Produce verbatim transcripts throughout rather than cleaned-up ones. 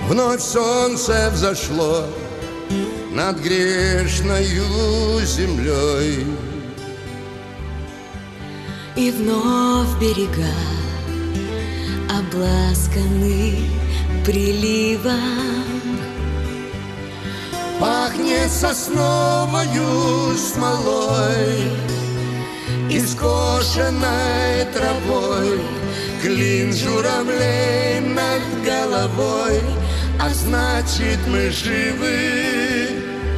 Вновь солнце взошло над грешною землей, и вновь берега обласканы приливом. Пахнет сосновою смолой и скошенной травой, клин журавлей над головой, а значит мы живы.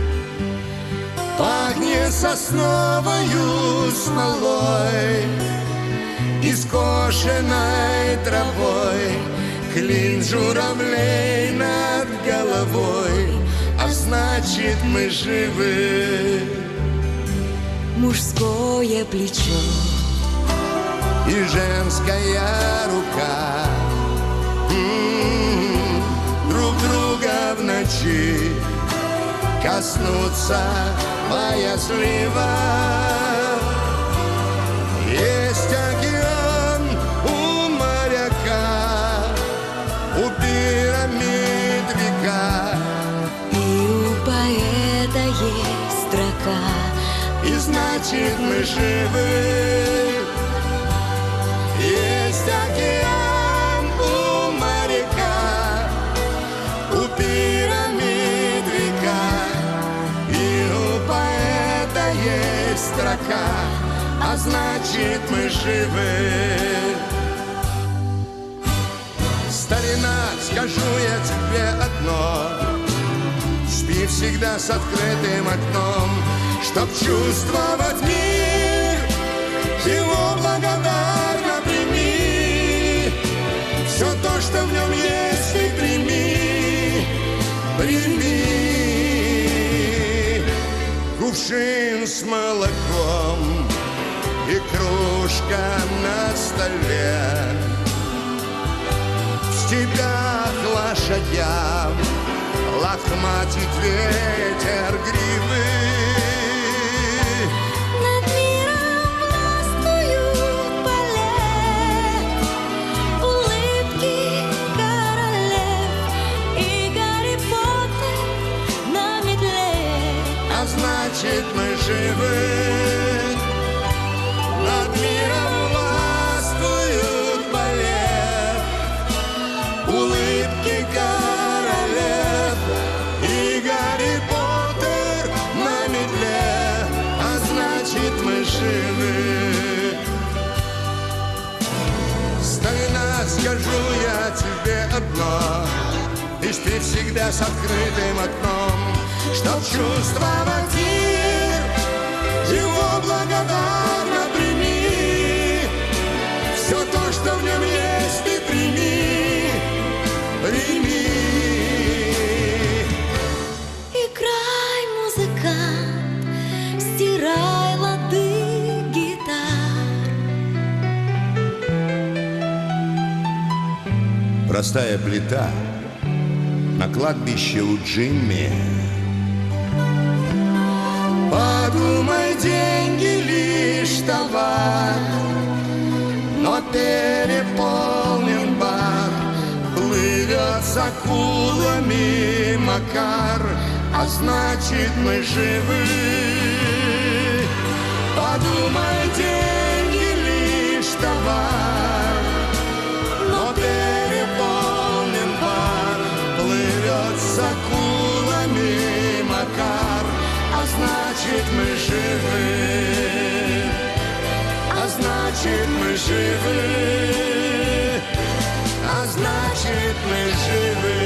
Пахнет сосновою смолой и скошенной травой, клин журавлей над головой, а значит мы живы. Мужское плечо и женская рука м-м-м, друг друга в ночи коснуться боязливо. Есть океан у моряка, у пирамид века, и у поэта есть строка, и значит мы живы. Есть океан у моряка, у пирамид века, и у поэта есть строка, а значит мы живы. Старина, скажу я тебе одно: спи всегда с открытым окном, чтоб чувствовать мир, его благодарно прими. Все то, что в нем есть, ты прими, прими. Кувшин с молоком и кружка на столе, в степях лошадям лохматит ветер гривы. над миром властвуют полет, улыбки королев, и Гарри Поттер на метле, А значит мы живы. Над миром властвуют балет, улыбки королев, и Гарри Поттер на метле, а значит мы живы. Старина, скажу я тебе одно: ты спи всегда с открытым окном, чтоб чувствовать мир, его благодарно прими. Все то, что в нем есть, ты прими, прими. играй, музыкант, стирай лады гитар. Простая плита на кладбище у Джимми. Подумай, деньги лишь товар, но переполнен бар, плывет с акулами Макар, а значит мы живы. Подумай, деньги лишь товар, но переполнен бар, плывет с акулами Макар, а значит мы живы, а значит мы живы, а значит мы живы.